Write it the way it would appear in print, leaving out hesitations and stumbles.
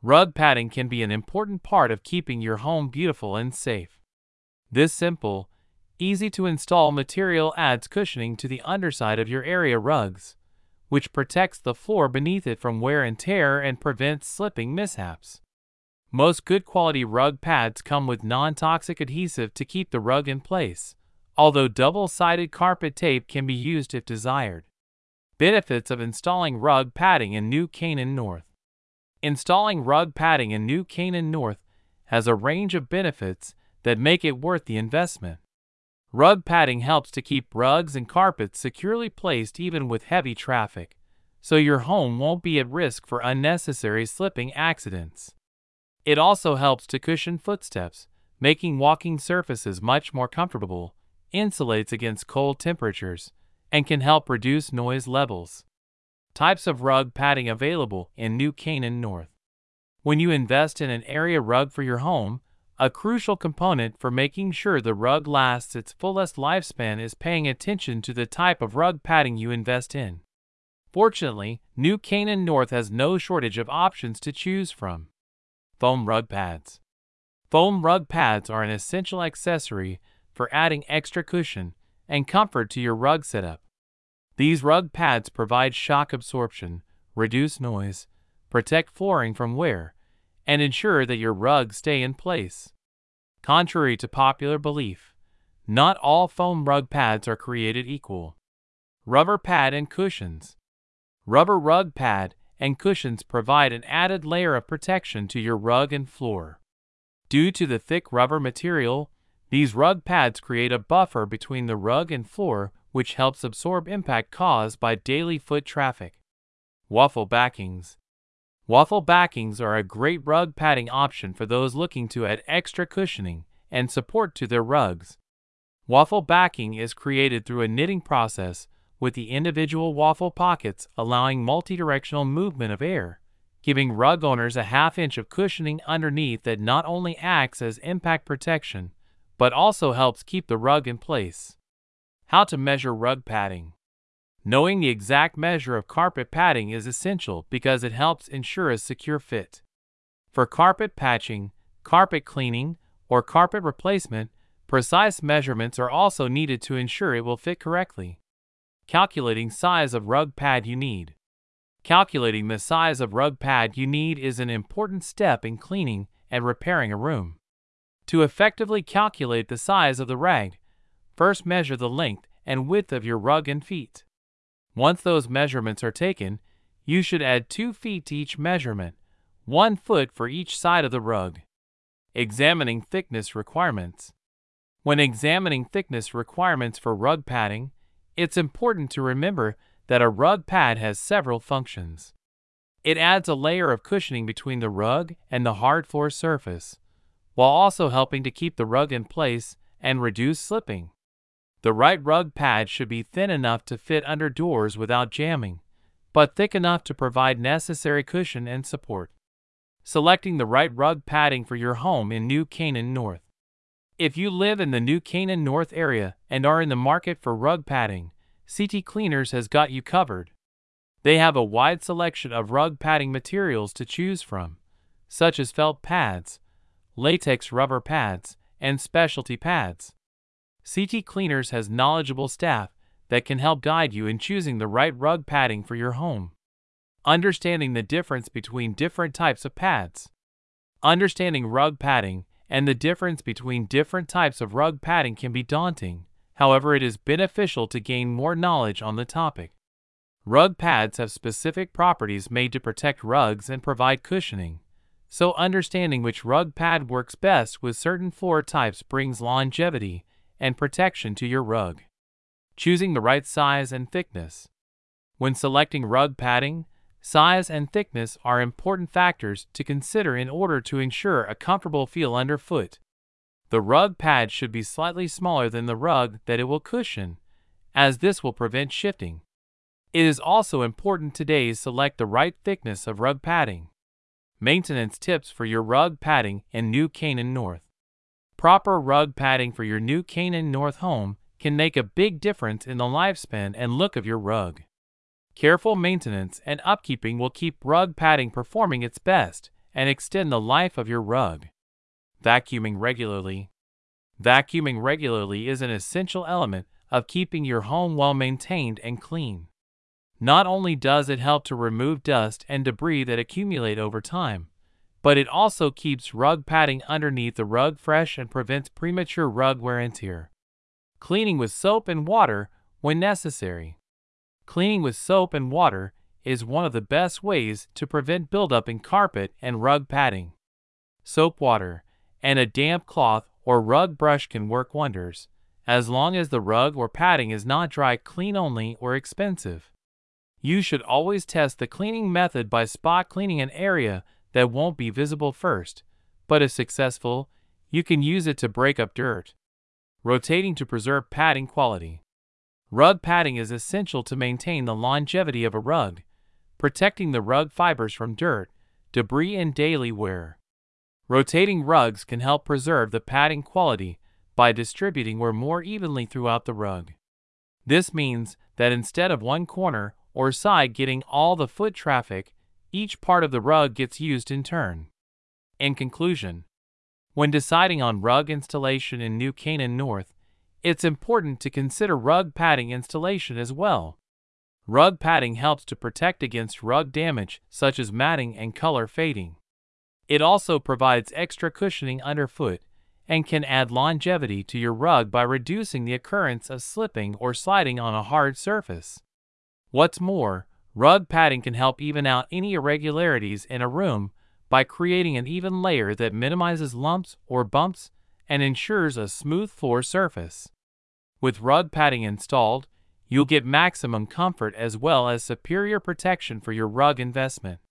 Rug padding can be an important part of keeping your home beautiful and safe. This simple, easy to install material adds cushioning to the underside of your area rugs, which protects the floor beneath it from wear and tear and prevents slipping mishaps. Most good quality rug pads come with non-toxic adhesive to keep the rug in place, although double-sided carpet tape can be used if desired. Benefits of installing rug padding in New Canaan North. Installing rug padding in New Canaan North has a range of benefits that make it worth the investment. Rug padding helps to keep rugs and carpets securely placed even with heavy traffic, so your home won't be at risk for unnecessary slipping accidents. It also helps to cushion footsteps, making walking surfaces much more comfortable, insulates against cold temperatures, and can help reduce noise levels. Types of rug padding available in New Canaan North. When you invest in an area rug for your home, a crucial component for making sure the rug lasts its fullest lifespan is paying attention to the type of rug padding you invest in. Fortunately, New Canaan North has no shortage of options to choose from. Foam rug pads. Foam rug pads are an essential accessory for adding extra cushion and comfort to your rug setup. These rug pads provide shock absorption, reduce noise, protect flooring from wear, and ensure that your rugs stay in place. Contrary to popular belief, not all foam rug pads are created equal. Rubber pad and cushions. Rubber rug pad and cushions provide an added layer of protection to your rug and floor. Due to the thick rubber material, these rug pads create a buffer between the rug and floor, which helps absorb impact caused by daily foot traffic. Waffle backings. Waffle backings are a great rug padding option for those looking to add extra cushioning and support to their rugs. Waffle backing is created through a knitting process with the individual waffle pockets allowing multi-directional movement of air, giving rug owners a half-inch of cushioning underneath that not only acts as impact protection, but also helps keep the rug in place. How to measure rug padding. Knowing the exact measure of carpet padding is essential because it helps ensure a secure fit. For carpet patching, carpet cleaning, or carpet replacement, precise measurements are also needed to ensure it will fit correctly. Calculating size of rug pad you need. Calculating the size of rug pad you need is an important step in cleaning and repairing a room. To effectively calculate the size of the rag, first measure the length and width of your rug and feet. Once those measurements are taken, you should add 2 feet to each measurement, 1 foot for each side of the rug. Examining thickness requirements. When examining thickness requirements for rug padding, it's important to remember that a rug pad has several functions. It adds a layer of cushioning between the rug and the hard floor surface, while also helping to keep the rug in place and reduce slipping. The right rug pad should be thin enough to fit under doors without jamming, but thick enough to provide necessary cushion and support. Selecting the right rug padding for your home in New Canaan North. If you live in the New Canaan North area and are in the market for rug padding, CT Cleaners has got you covered. They have a wide selection of rug padding materials to choose from, such as felt pads, latex rubber pads, and specialty pads. CT Cleaners has knowledgeable staff that can help guide you in choosing the right rug padding for your home. Understanding the difference between different types of pads. Understanding rug padding and the difference between different types of rug padding can be daunting. However, it is beneficial to gain more knowledge on the topic. Rug pads have specific properties made to protect rugs and provide cushioning, so understanding which rug pad works best with certain floor types brings longevity and protection to your rug. Choosing the right size and thickness. When selecting rug padding, size and thickness are important factors to consider in order to ensure a comfortable feel underfoot. The rug pad should be slightly smaller than the rug that it will cushion, as this will prevent shifting. It is also important today to select the right thickness of rug padding. Maintenance tips for your rug padding in New Canaan North. Proper rug padding for your New Canaan North home can make a big difference in the lifespan and look of your rug. Careful maintenance and upkeeping will keep rug padding performing its best and extend the life of your rug. Vacuuming regularly. Vacuuming regularly is an essential element of keeping your home well maintained and clean. Not only does it help to remove dust and debris that accumulate over time, but it also keeps rug padding underneath the rug fresh and prevents premature rug wear and tear. Cleaning with soap and water when necessary. Cleaning with soap and water is one of the best ways to prevent buildup in carpet and rug padding. Soap water and a damp cloth or rug brush can work wonders, as long as the rug or padding is not dry, clean only, or expensive. You should always test the cleaning method by spot cleaning an area that won't be visible first, but if successful, you can use it to break up dirt. Rotating to preserve padding quality. Rug padding is essential to maintain the longevity of a rug, protecting the rug fibers from dirt, debris, and daily wear. Rotating rugs can help preserve the padding quality by distributing wear more evenly throughout the rug. This means that instead of one corner or side getting all the foot traffic, each part of the rug gets used in turn. In conclusion, when deciding on rug installation in New Canaan North, it's important to consider rug padding installation as well. Rug padding helps to protect against rug damage such as matting and color fading. It also provides extra cushioning underfoot and can add longevity to your rug by reducing the occurrence of slipping or sliding on a hard surface. What's more, rug padding can help even out any irregularities in a room by creating an even layer that minimizes lumps or bumps and ensures a smooth floor surface. With rug padding installed, you'll get maximum comfort as well as superior protection for your rug investment.